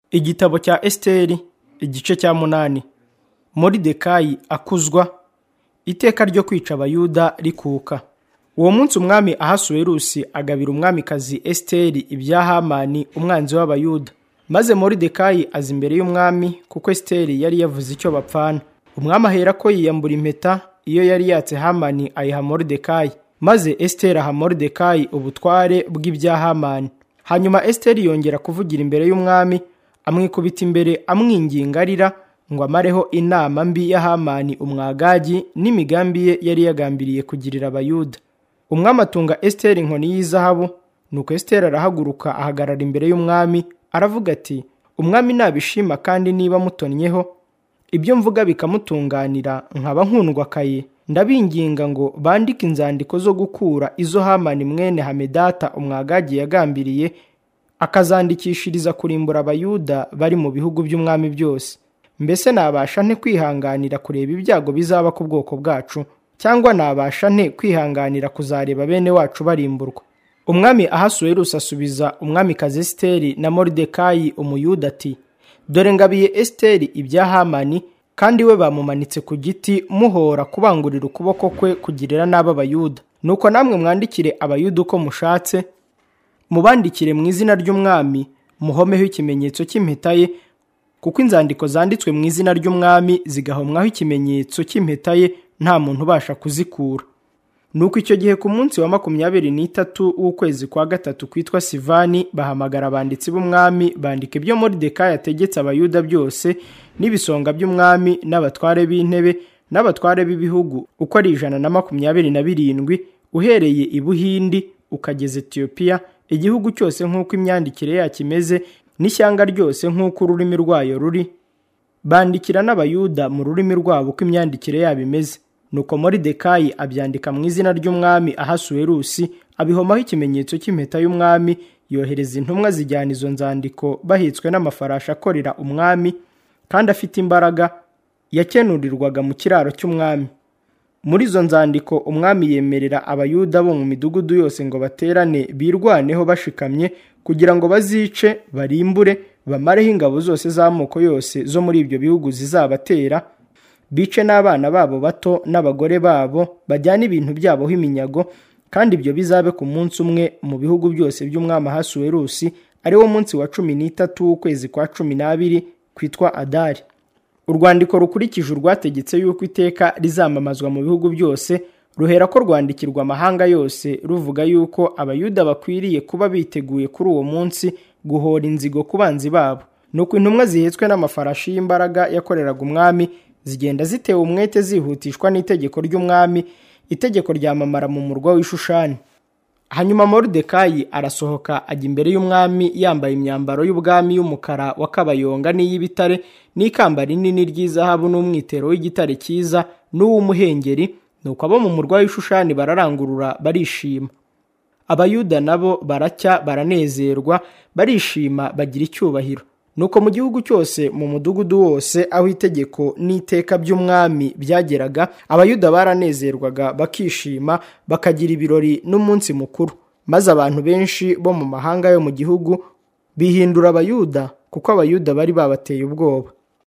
Igitabo cya Esiteri igice cya 8. Moridekayi akuzwa, iteka ryo kwica abayuda rikuka. Uwo munsi umwami Ahasuwerusi agabira umwamikazi Esiteri ibya Hamani umwanzi w'abayuda. Maze Moridekayi aza imbere y'umwami kuko Esiteri yari yavuze icyo bapfana. Umwami ahera ko yiyambura impeta iyo yari yatse Hamani ayiha Moridekayi. Maze Esiteri aha Moridekayi ubutware bw'ibya Hamani. Hanyuma Esiteri yongera kuvugira imbere y'umwami, amwikubita imbere amwinginga arira ngo amareho inama mbi ya Hamani umwagagi n'imigambi ye yari yagambiriye kugirira abayuda. Umwami atunga Esiteri inkoni y'izahabu, nuko Esiteri arahaguruka ahagarara imbere y'umwami aravuga ati, umwami nabishima kandi niba mutonnyeho ibyo mvuga bikamutunganira nkaba nkundwakaye, ndabinginga ngo bandike inzandiko zo gukura izo Hamani mwene Hamedata umwagagi yagambiriye, akazandikishiriza kurimbura abayuda bari mu bihugu by'umwami byose. Mbese nabasha nte kwihanganira kureba ibyago bizaba ku bwoko bwacu, cyangwa nabasha nte kwihanganira kuzareba bene wacu barimburwa? Umwami Ahasuwerusi asubiza umwamikazi Esiteri na Moridekayi umuyuda ati, dore ngabiye Esiteri ibya Hamani, kandi we bamumanitse ku giti muhora kubangurira ukuboko kwe kugirira nabi abayuda. Nuko namwe mwandikire abayuda uko mushatse, mubandikire mu izina ry'umwami, muhomeho ikimenyetso cy'impeta ye, kuko inzandiko zanditswe mu izina ry'umwami zigahomwaho ikimenyetso cy'impeta ye nta muntu ubasha kuzikura. Nuko icyo gihe ku munsi wa 23 w'ukwezi kwa gatatu kwitwa Sivani, bahamagara abanditsi b'umwami bandika ibyo Moridekayi yategetse abayuda byose, n'ibisonga by'umwami n'abatware b'intebe n'abatware b'ibihugu uko ari 127, uhereye i Buhindi ukageza Etiyopiya, igihugu cyose nk'uko imyandikire yacyo imeze, n'ishyanga ryose nk'uko ururimi rwayo ruri, bandikira n'abayuda mu rurimi rwabo uko imyandikire yabo imeze. Nuko Moridekayi abyandika mu izina ry'umwami Ahasuwerusi, abihomaho ikimenyetso cy'impeta y'umwami, yohereza intumwa zijyana izo nzandiko bahetswe n'amafarashi akorera umwami kandi afite imbaraga, yakenurirwaga mu kiraro cy'umwami. Muri izo nzandiko umwami yemerera abayuda bo mu midugudu yose ngo baterane birwaneho bashikamye, kugira ngo bazice, barimbure, bamareho ingabo zose z'amoko yose zo muri ibyo bihugu zizabatera, bice n'abana babo bato n'abagore babo, bajyane ibintu byabo iminyago, kandi ibyo bizabe ku munsi umwe mu bihugu byose by'umwami Ahasuwerusi, ari wo munsi wa 13 w'ukwezi kwa 12 kwitwa Adari. Urwandiko rukurikije urwategetse yuko iteka rizamamazwa mu bihugu byose, ruhera ko rwandikirwa amahanga yose, ruvuga yuko abayuda bakwiriye kuba biteguye kuri uwo munsi guhora inzigo ku banzi babo. Nuko intumwa zihetswe n'amafarashi y'imbaraga yakoreraga umwami zigenda zitewe umwete zihutishwa n'itegeko ry'umwami, itegeko ryamamara mu murwa w'Ishushani. Hanyuma Moridekayi arasohoka ajya imbere y'umwami yambaye imyambaro y'ubwami y'umukara wa kabayonga n'iy'ibitare, n'ikamba rinini ry'izahabu n'umwitero w'igitare cyiza n'uw'umuhengeri. Nuko abo mu murwa w'Ishushani bararangurura barishima. Abayuda nabo baracya baranezerwa, barishima bagira icyubahiro. Nuko mu gihugu cyose mu mudugudu wose aho itegeko n'iteka by'umwami byageraga, abayuda baranezerwaga bakishima, bakagira ibirori n'umunsi mukuru. Maze abantu benshi bo mu mahanga yo mu gihugu bihindura abayuda, kuko abayuda bari babateye ubwoba.